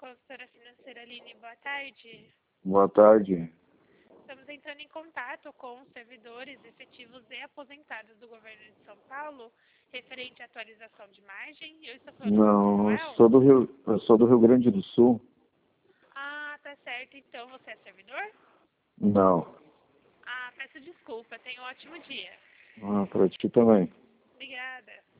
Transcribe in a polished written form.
consultora financeira Aline, boa tarde. Boa tarde. Estamos entrando em contato com os servidores efetivos e aposentados do governo de São Paulo, referente à atualização de margem. Eu estou falando com o Não, Manuel? eu sou do Rio Grande do Sul. Ah, tá certo. Então, você é servidor? Não. Ah, peço desculpa. Tenha um ótimo dia. Para ti também. Obrigada.